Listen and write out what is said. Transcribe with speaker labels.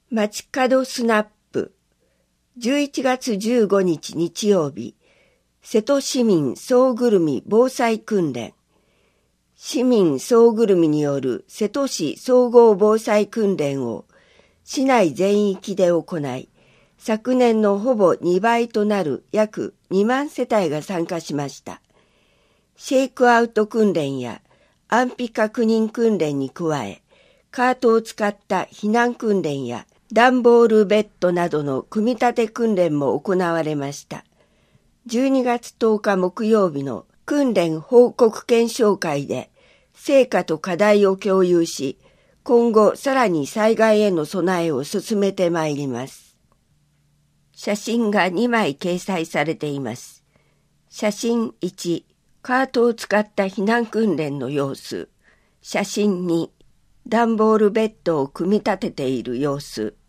Speaker 1: 街角スナップ11月15日日曜日、瀬戸市民総ぐるみ防災訓練。市民総ぐるみによる瀬戸市総合防災訓練を市内全域で行い、昨年のほぼ2倍となる約2万世帯が参加しました。シェイクアウト訓練や安否確認訓練に加え、カートを使った避難訓練や段ボールベッドなどの組み立て訓練も行われました。12月10日木曜日の訓練報告検証会で成果と課題を共有し、今後さらに災害への備えを進めてまいります。写真が2枚掲載されています。写真1、カートを使った避難訓練の様子。写真2、段ボールベッドを組み立てている様子。